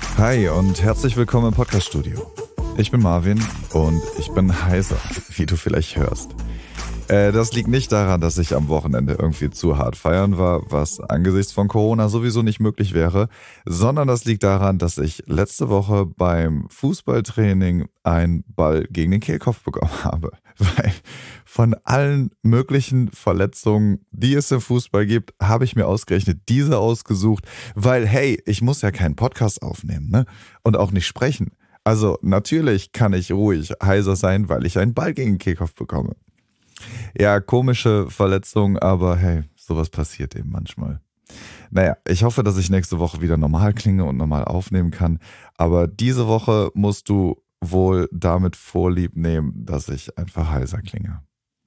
Hi und herzlich willkommen im Podcast-Studio. Ich bin Marvin und ich bin heiser, wie du vielleicht hörst. Das liegt nicht daran, dass ich am Wochenende irgendwie zu hart feiern war, was angesichts von Corona sowieso nicht möglich wäre, sondern das liegt daran, dass ich letzte Woche beim Fußballtraining einen Ball gegen den Kehlkopf bekommen habe. Weil von allen möglichen Verletzungen, die es im Fußball gibt, habe ich mir ausgerechnet diese ausgesucht, weil hey, ich muss ja keinen Podcast aufnehmen, ne? Und auch nicht sprechen. Also natürlich kann ich ruhig heiser sein, weil ich einen Ball gegen den Kehlkopf bekomme. Ja, komische Verletzung, aber hey, sowas passiert eben manchmal. Naja, ich hoffe, dass ich nächste Woche wieder normal klinge und normal aufnehmen kann. Aber diese Woche musst du wohl damit Vorlieb nehmen, dass ich einfach heiser klinge.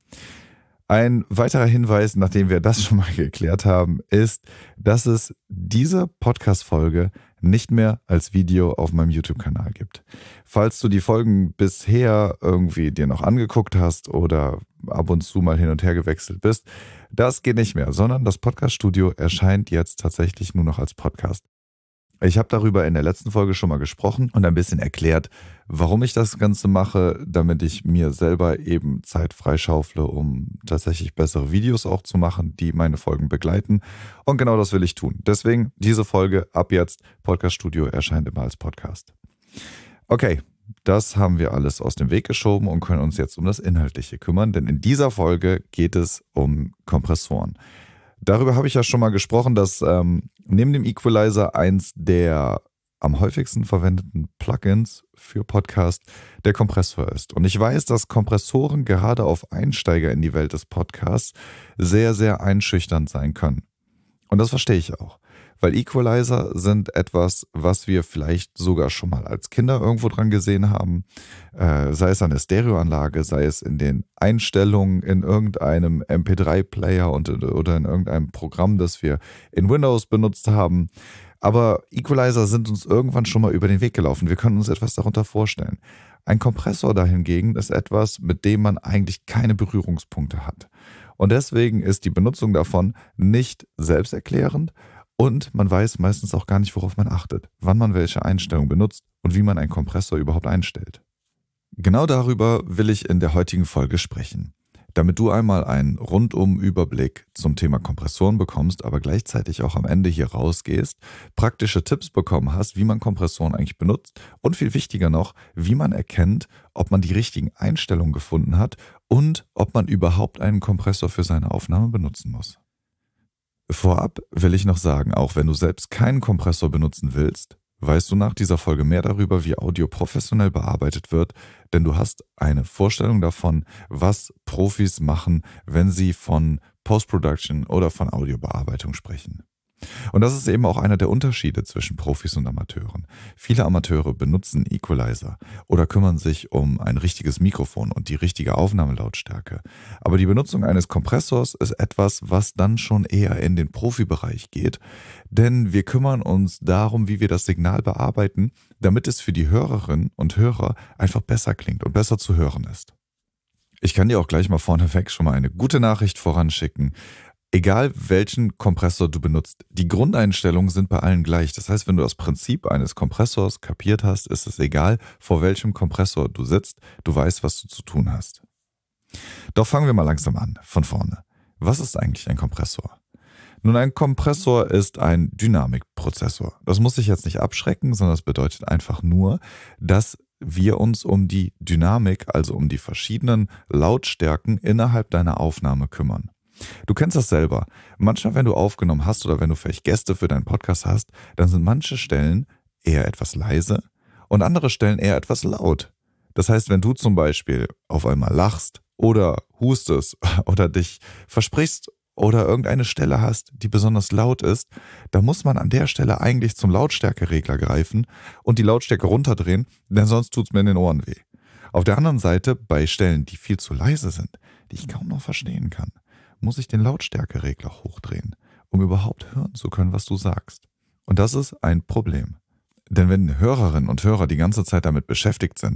Ein weiterer Hinweis, nachdem wir das schon mal geklärt haben, ist, dass es diese Podcast-Folge nicht mehr als Video auf meinem YouTube-Kanal gibt. Falls du die Folgen bisher irgendwie dir noch angeguckt hast oder ab und zu mal hin und her gewechselt bist, das geht nicht mehr, sondern das Podcast-Studio erscheint jetzt tatsächlich nur noch als Podcast. Ich habe darüber in der letzten Folge schon mal gesprochen und ein bisschen erklärt, warum ich das Ganze mache, damit ich mir selber eben Zeit freischaufle, um tatsächlich bessere Videos auch zu machen, die meine Folgen begleiten. Und genau das will ich tun. Deswegen diese Folge ab jetzt, Podcast Studio erscheint immer als Podcast. Okay, das haben wir alles aus dem Weg geschoben und können uns jetzt um das Inhaltliche kümmern, denn in dieser Folge geht es um Kompressoren. Darüber habe ich ja schon mal gesprochen, dass neben dem Equalizer eins der am häufigsten verwendeten Plugins für Podcast der Kompressor ist. Und ich weiß, dass Kompressoren gerade auf Einsteiger in die Welt des Podcasts sehr, sehr einschüchternd sein können. Und das verstehe ich auch. Weil Equalizer sind etwas, was wir vielleicht sogar schon mal als Kinder irgendwo dran gesehen haben. Sei es an der Stereoanlage, sei es in den Einstellungen in irgendeinem MP3-Player oder in irgendeinem Programm, das wir in Windows benutzt haben. Aber Equalizer sind uns irgendwann schon mal über den Weg gelaufen. Wir können uns etwas darunter vorstellen. Ein Kompressor dahingegen ist etwas, mit dem man eigentlich keine Berührungspunkte hat. Und deswegen ist die Benutzung davon nicht selbsterklärend. Und man weiß meistens auch gar nicht, worauf man achtet, wann man welche Einstellung benutzt und wie man einen Kompressor überhaupt einstellt. Genau darüber will ich in der heutigen Folge sprechen, damit du einmal einen Rundum-Überblick zum Thema Kompressoren bekommst, aber gleichzeitig auch am Ende hier rausgehst, praktische Tipps bekommen hast, wie man Kompressoren eigentlich benutzt und viel wichtiger noch, wie man erkennt, ob man die richtigen Einstellungen gefunden hat und ob man überhaupt einen Kompressor für seine Aufnahme benutzen muss. Vorab will ich noch sagen, auch wenn du selbst keinen Kompressor benutzen willst, weißt du nach dieser Folge mehr darüber, wie Audio professionell bearbeitet wird, denn du hast eine Vorstellung davon, was Profis machen, wenn sie von Post-Production oder von Audiobearbeitung sprechen. Und das ist eben auch einer der Unterschiede zwischen Profis und Amateuren. Viele Amateure benutzen Equalizer oder kümmern sich um ein richtiges Mikrofon und die richtige Aufnahmelautstärke. Aber die Benutzung eines Kompressors ist etwas, was dann schon eher in den Profibereich geht, denn wir kümmern uns darum, wie wir das Signal bearbeiten, damit es für die Hörerinnen und Hörer einfach besser klingt und besser zu hören ist. Ich kann dir auch gleich mal vorneweg schon mal eine gute Nachricht voranschicken. Egal welchen Kompressor du benutzt, die Grundeinstellungen sind bei allen gleich. Das heißt, wenn du das Prinzip eines Kompressors kapiert hast, ist es egal, vor welchem Kompressor du sitzt, du weißt, was du zu tun hast. Doch fangen wir mal langsam an, von vorne. Was ist eigentlich ein Kompressor? Nun, ein Kompressor ist ein Dynamikprozessor. Das muss dich jetzt nicht abschrecken, sondern das bedeutet einfach nur, dass wir uns um die Dynamik, also um die verschiedenen Lautstärken innerhalb deiner Aufnahme kümmern. Du kennst das selber. Manchmal, wenn du aufgenommen hast oder wenn du vielleicht Gäste für deinen Podcast hast, dann sind manche Stellen eher etwas leise und andere Stellen eher etwas laut. Das heißt, wenn du zum Beispiel auf einmal lachst oder hustest oder dich versprichst oder irgendeine Stelle hast, die besonders laut ist, dann muss man an der Stelle eigentlich zum Lautstärkeregler greifen und die Lautstärke runterdrehen, denn sonst tut's mir in den Ohren weh. Auf der anderen Seite, bei Stellen, die viel zu leise sind, die ich kaum noch verstehen kann, muss ich den Lautstärkeregler hochdrehen, um überhaupt hören zu können, was du sagst. Und das ist ein Problem. Denn wenn Hörerinnen und Hörer die ganze Zeit damit beschäftigt sind,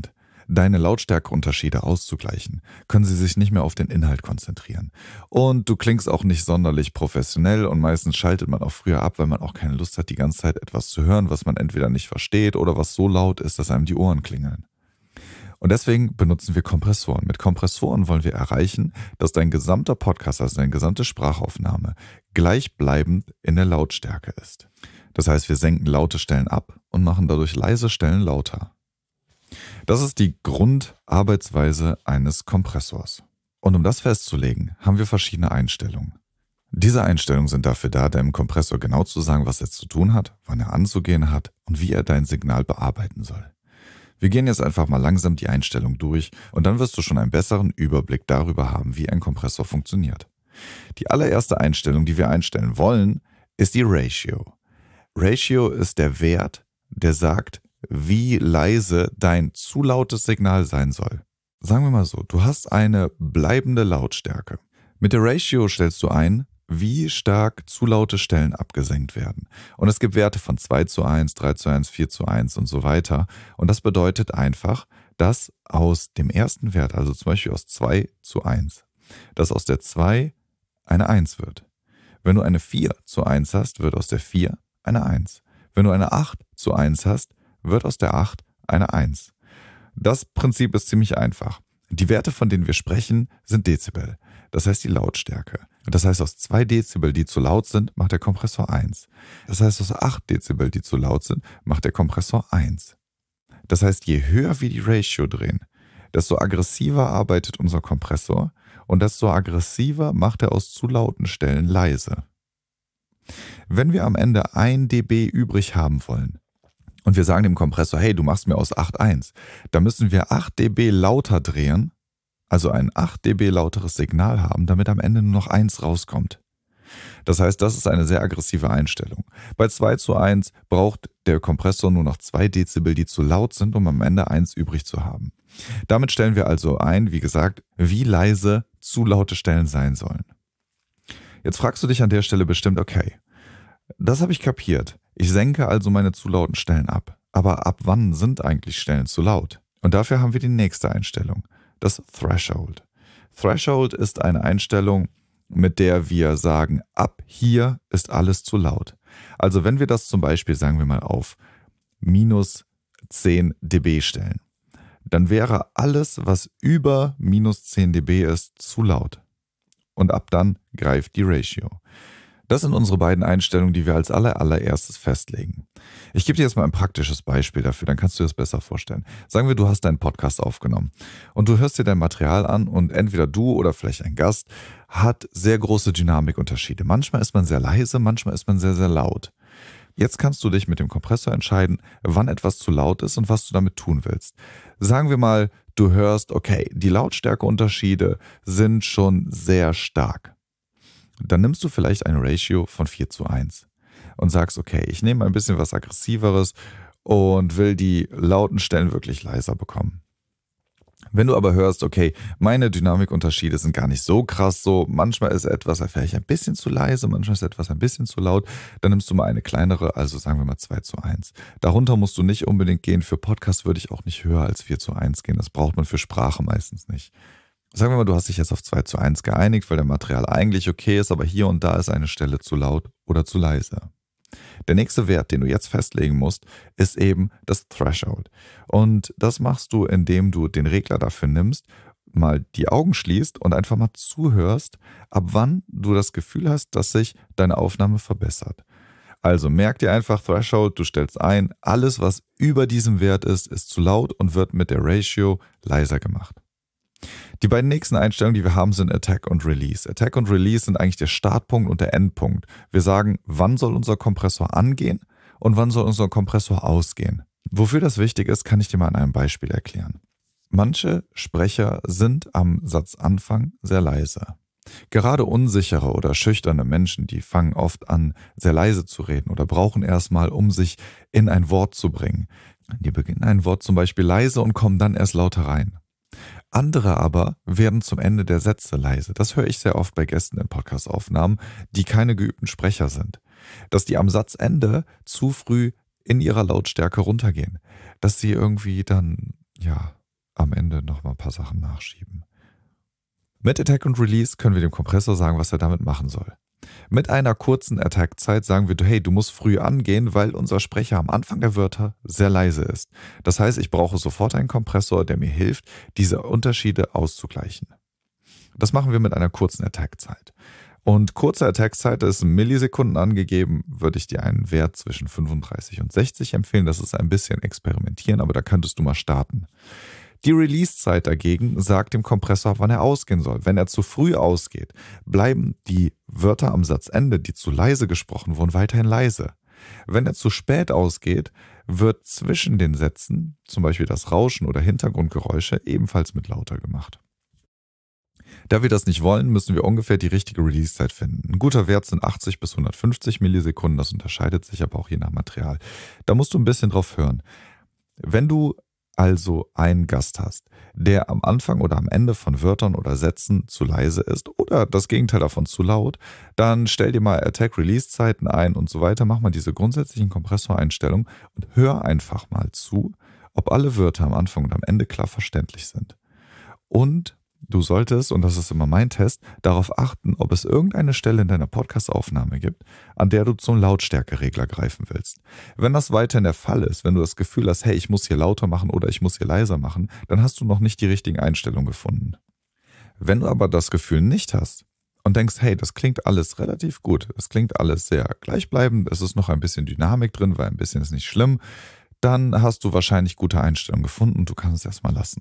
deine Lautstärkeunterschiede auszugleichen, können sie sich nicht mehr auf den Inhalt konzentrieren. Und du klingst auch nicht sonderlich professionell und meistens schaltet man auch früher ab, weil man auch keine Lust hat, die ganze Zeit etwas zu hören, was man entweder nicht versteht oder was so laut ist, dass einem die Ohren klingeln. Und deswegen benutzen wir Kompressoren. Mit Kompressoren wollen wir erreichen, dass dein gesamter Podcast, also deine gesamte Sprachaufnahme, gleichbleibend in der Lautstärke ist. Das heißt, wir senken laute Stellen ab und machen dadurch leise Stellen lauter. Das ist die Grundarbeitsweise eines Kompressors. Und um das festzulegen, haben wir verschiedene Einstellungen. Diese Einstellungen sind dafür da, deinem Kompressor genau zu sagen, was er zu tun hat, wann er anzugehen hat und wie er dein Signal bearbeiten soll. Wir gehen jetzt einfach mal langsam die Einstellung durch und dann wirst du schon einen besseren Überblick darüber haben, wie ein Kompressor funktioniert. Die allererste Einstellung, die wir einstellen wollen, ist die Ratio. Ratio ist der Wert, der sagt, wie leise dein zu lautes Signal sein soll. Sagen wir mal so, du hast eine bleibende Lautstärke. Mit der Ratio stellst du ein, wie stark zu laute Stellen abgesenkt werden. Und es gibt Werte von 2:1, 3:1, 4:1 und so weiter. Und das bedeutet einfach, dass aus dem ersten Wert, also zum Beispiel aus 2:1, dass aus der 2 eine 1 wird. Wenn du eine 4:1 hast, wird aus der 4 eine 1. Wenn du eine 8:1 hast, wird aus der 8 eine 1. Das Prinzip ist ziemlich einfach. Die Werte, von denen wir sprechen, sind Dezibel. Das heißt die Lautstärke. Das heißt, aus 2 Dezibel, die zu laut sind, macht der Kompressor 1. Das heißt, aus 8 Dezibel, die zu laut sind, macht der Kompressor 1. Das heißt, je höher wir die Ratio drehen, desto aggressiver arbeitet unser Kompressor und desto aggressiver macht er aus zu lauten Stellen leise. Wenn wir am Ende 1 dB übrig haben wollen und wir sagen dem Kompressor, hey, du machst mir aus 8:1, dann müssen wir 8 dB lauter drehen, also ein 8 dB lauteres Signal haben, damit am Ende nur noch 1 rauskommt. Das heißt, das ist eine sehr aggressive Einstellung. Bei 2:1 braucht der Kompressor nur noch 2 Dezibel, die zu laut sind, um am Ende 1 übrig zu haben. Damit stellen wir also ein, wie gesagt, wie leise zu laute Stellen sein sollen. Jetzt fragst du dich an der Stelle bestimmt, okay, das habe ich kapiert. Ich senke also meine zu lauten Stellen ab. Aber ab wann sind eigentlich Stellen zu laut? Und dafür haben wir die nächste Einstellung, das Threshold. Threshold ist eine Einstellung, mit der wir sagen, ab hier ist alles zu laut. Also wenn wir das zum Beispiel, sagen wir mal, auf minus 10 dB stellen, dann wäre alles, was über minus 10 dB ist, zu laut. Und ab dann greift die Ratio. Das sind unsere beiden Einstellungen, die wir als allererstes festlegen. Ich gebe dir jetzt mal ein praktisches Beispiel dafür, dann kannst du dir das besser vorstellen. Sagen wir, du hast deinen Podcast aufgenommen und du hörst dir dein Material an und entweder du oder vielleicht ein Gast hat sehr große Dynamikunterschiede. Manchmal ist man sehr leise, manchmal ist man sehr, sehr laut. Jetzt kannst du dich mit dem Kompressor entscheiden, wann etwas zu laut ist und was du damit tun willst. Sagen wir mal, du hörst, okay, die Lautstärkeunterschiede sind schon sehr stark. Dann nimmst du vielleicht eine Ratio von 4:1 und sagst, okay, ich nehme ein bisschen was Aggressiveres und will die lauten Stellen wirklich leiser bekommen. Wenn du aber hörst, okay, meine Dynamikunterschiede sind gar nicht so krass, so manchmal ist etwas vielleicht ein bisschen zu leise, manchmal ist etwas ein bisschen zu laut, dann nimmst du mal eine kleinere, also sagen wir mal 2:1. Darunter musst du nicht unbedingt gehen, für Podcast würde ich auch nicht höher als 4:1 gehen, das braucht man für Sprache meistens nicht. Sagen wir mal, du hast dich jetzt auf 2:1 geeinigt, weil der Material eigentlich okay ist, aber hier und da ist eine Stelle zu laut oder zu leise. Der nächste Wert, den du jetzt festlegen musst, ist eben das Threshold. Und das machst du, indem du den Regler dafür nimmst, mal die Augen schließt und einfach mal zuhörst, ab wann du das Gefühl hast, dass sich deine Aufnahme verbessert. Also merk dir einfach Threshold, du stellst ein, alles was über diesem Wert ist zu laut und wird mit der Ratio leiser gemacht. Die beiden nächsten Einstellungen, die wir haben, sind Attack und Release. Attack und Release sind eigentlich der Startpunkt und der Endpunkt. Wir sagen, wann soll unser Kompressor angehen und wann soll unser Kompressor ausgehen. Wofür das wichtig ist, kann ich dir mal an einem Beispiel erklären. Manche Sprecher sind am Satzanfang sehr leise. Gerade unsichere oder schüchterne Menschen, die fangen oft an, sehr leise zu reden oder brauchen erstmal, um sich in ein Wort zu bringen. Die beginnen ein Wort zum Beispiel leise und kommen dann erst lauter rein. Andere aber werden zum Ende der Sätze leise. Das höre ich sehr oft bei Gästen in Podcast-Aufnahmen, die keine geübten Sprecher sind. Dass die am Satzende zu früh in ihrer Lautstärke runtergehen. Dass sie irgendwie dann, am Ende nochmal ein paar Sachen nachschieben. Mit Attack und Release können wir dem Kompressor sagen, was er damit machen soll. Mit einer kurzen Attack-Zeit sagen wir, hey, du musst früh angehen, weil unser Sprecher am Anfang der Wörter sehr leise ist. Das heißt, ich brauche sofort einen Kompressor, der mir hilft, diese Unterschiede auszugleichen. Das machen wir mit einer kurzen Attack-Zeit. Und kurze Attack-Zeit ist in Millisekunden angegeben, würde ich dir einen Wert zwischen 35 und 60 empfehlen. Das ist ein bisschen experimentieren, aber da könntest du mal starten. Die Release-Zeit dagegen sagt dem Kompressor, wann er ausgehen soll. Wenn er zu früh ausgeht, bleiben die Wörter am Satzende, die zu leise gesprochen wurden, weiterhin leise. Wenn er zu spät ausgeht, wird zwischen den Sätzen, zum Beispiel das Rauschen oder Hintergrundgeräusche, ebenfalls mit lauter gemacht. Da wir das nicht wollen, müssen wir ungefähr die richtige Release-Zeit finden. Ein guter Wert sind 80 bis 150 Millisekunden, das unterscheidet sich aber auch je nach Material. Da musst du ein bisschen drauf hören. Wenn du also einen Gast hast, der am Anfang oder am Ende von Wörtern oder Sätzen zu leise ist oder das Gegenteil davon zu laut, dann stell dir mal Attack-Release-Zeiten ein und so weiter, mach mal diese grundsätzlichen Kompressoreinstellungen und hör einfach mal zu, ob alle Wörter am Anfang und am Ende klar verständlich sind. Und du solltest, und das ist immer mein Test, darauf achten, ob es irgendeine Stelle in deiner Podcast-Aufnahme gibt, an der du zum Lautstärkeregler greifen willst. Wenn das weiterhin der Fall ist, wenn du das Gefühl hast, hey, ich muss hier lauter machen oder ich muss hier leiser machen, dann hast du noch nicht die richtigen Einstellungen gefunden. Wenn du aber das Gefühl nicht hast und denkst, hey, das klingt alles relativ gut, es klingt alles sehr gleichbleibend, es ist noch ein bisschen Dynamik drin, weil ein bisschen ist nicht schlimm, dann hast du wahrscheinlich gute Einstellungen gefunden und du kannst es erstmal lassen.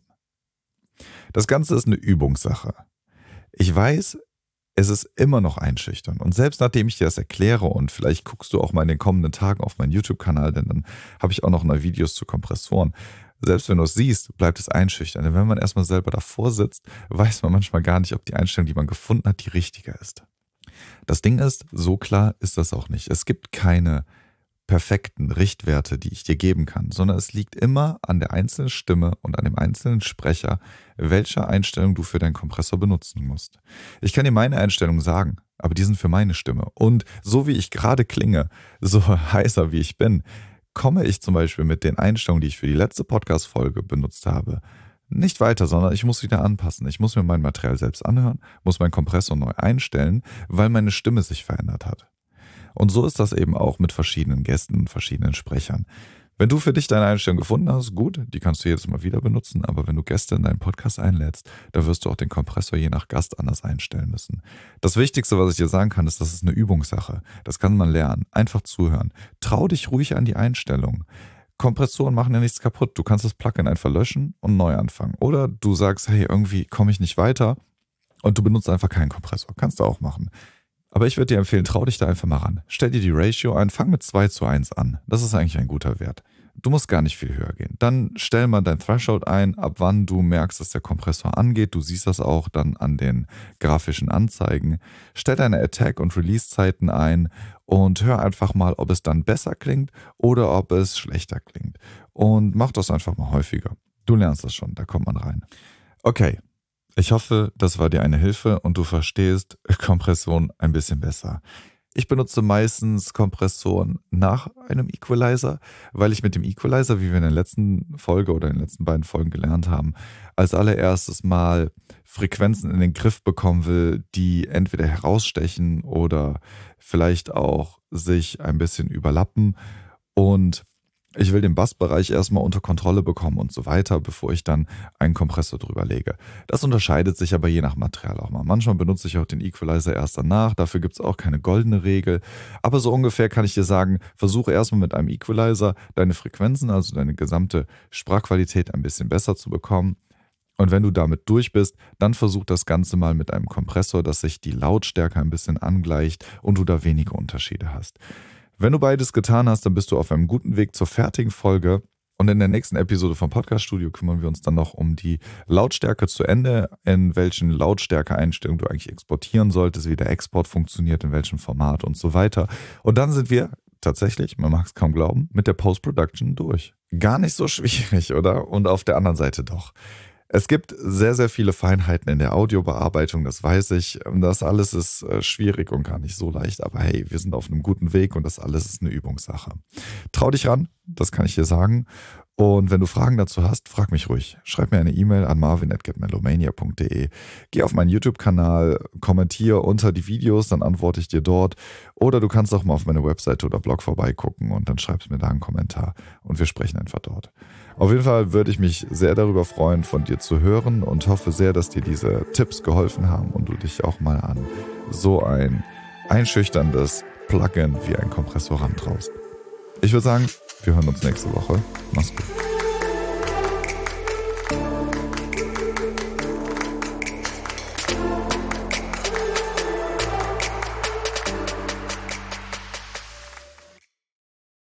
Das Ganze ist eine Übungssache. Ich weiß, es ist immer noch einschüchternd. Und selbst nachdem ich dir das erkläre und vielleicht guckst du auch mal in den kommenden Tagen auf meinen YouTube-Kanal, denn dann habe ich auch noch neue Videos zu Kompressoren. Selbst wenn du es siehst, bleibt es einschüchternd. Denn wenn man erstmal selber davor sitzt, weiß man manchmal gar nicht, ob die Einstellung, die man gefunden hat, die richtige ist. Das Ding ist, so klar ist das auch nicht. Es gibt keine perfekten Richtwerte, die ich dir geben kann, sondern es liegt immer an der einzelnen Stimme und an dem einzelnen Sprecher, welche Einstellung du für deinen Kompressor benutzen musst. Ich kann dir meine Einstellungen sagen, aber die sind für meine Stimme. Und so wie ich gerade klinge, so heißer wie ich bin, komme ich zum Beispiel mit den Einstellungen, die ich für die letzte Podcast-Folge benutzt habe, nicht weiter, sondern ich muss wieder anpassen. Ich muss mir mein Material selbst anhören, muss meinen Kompressor neu einstellen, weil meine Stimme sich verändert hat. Und so ist das eben auch mit verschiedenen Gästen und verschiedenen Sprechern. Wenn du für dich deine Einstellung gefunden hast, gut, die kannst du jedes Mal wieder benutzen, aber wenn du Gäste in deinen Podcast einlädst, da wirst du auch den Kompressor je nach Gast anders einstellen müssen. Das Wichtigste, was ich dir sagen kann, ist, das ist eine Übungssache. Das kann man lernen. Einfach zuhören. Trau dich ruhig an die Einstellung. Kompressoren machen ja nichts kaputt. Du kannst das Plugin einfach löschen und neu anfangen. Oder du sagst, hey, irgendwie komme ich nicht weiter und du benutzt einfach keinen Kompressor. Kannst du auch machen. Aber ich würde dir empfehlen, trau dich da einfach mal ran. Stell dir die Ratio ein, fang mit 2:1 an. Das ist eigentlich ein guter Wert. Du musst gar nicht viel höher gehen. Dann stell mal dein Threshold ein, ab wann du merkst, dass der Kompressor angeht. Du siehst das auch dann an den grafischen Anzeigen. Stell deine Attack- und Release-Zeiten ein und hör einfach mal, ob es dann besser klingt oder ob es schlechter klingt. Und mach das einfach mal häufiger. Du lernst das schon, da kommt man rein. Okay. Ich hoffe, das war dir eine Hilfe und du verstehst Kompression ein bisschen besser. Ich benutze meistens Kompressoren nach einem Equalizer, weil ich mit dem Equalizer, wie wir in der letzten Folge oder in den letzten beiden Folgen gelernt haben, als allererstes mal Frequenzen in den Griff bekommen will, die entweder herausstechen oder vielleicht auch sich ein bisschen überlappen. Und ich will den Bassbereich erstmal unter Kontrolle bekommen und so weiter, bevor ich dann einen Kompressor drüber lege. Das unterscheidet sich aber je nach Material auch mal. Manchmal benutze ich auch den Equalizer erst danach, dafür gibt es auch keine goldene Regel. Aber so ungefähr kann ich dir sagen, versuche erstmal mit einem Equalizer deine Frequenzen, also deine gesamte Sprachqualität ein bisschen besser zu bekommen. Und wenn du damit durch bist, dann versuch das Ganze mal mit einem Kompressor, dass sich die Lautstärke ein bisschen angleicht und du da wenige Unterschiede hast. Wenn du beides getan hast, dann bist du auf einem guten Weg zur fertigen Folge. Und in der nächsten Episode vom Podcast Studio kümmern wir uns dann noch um die Lautstärke zu Ende, in welchen Lautstärke-Einstellungen du eigentlich exportieren solltest, wie der Export funktioniert, in welchem Format und so weiter. Und dann sind wir tatsächlich, man mag es kaum glauben, mit der Post-Production durch. Gar nicht so schwierig, oder? Und auf der anderen Seite doch. Es gibt sehr, sehr viele Feinheiten in der Audiobearbeitung, das weiß ich. Das alles ist schwierig und gar nicht so leicht, aber hey, wir sind auf einem guten Weg und das alles ist eine Übungssache. Trau dich ran, das kann ich dir sagen. Und wenn du Fragen dazu hast, frag mich ruhig. Schreib mir eine E-Mail an marvin@getmelomania.de. Geh auf meinen YouTube-Kanal, kommentiere unter die Videos, dann antworte ich dir dort. Oder du kannst auch mal auf meine Webseite oder Blog vorbeigucken und dann schreibst mir da einen Kommentar und wir sprechen einfach dort. Auf jeden Fall würde ich mich sehr darüber freuen, von dir zu hören und hoffe sehr, dass dir diese Tipps geholfen haben und du dich auch mal an so ein einschüchterndes Plugin wie ein Kompressor rantraust. Ich würde sagen, wir hören uns nächste Woche. Mach's gut.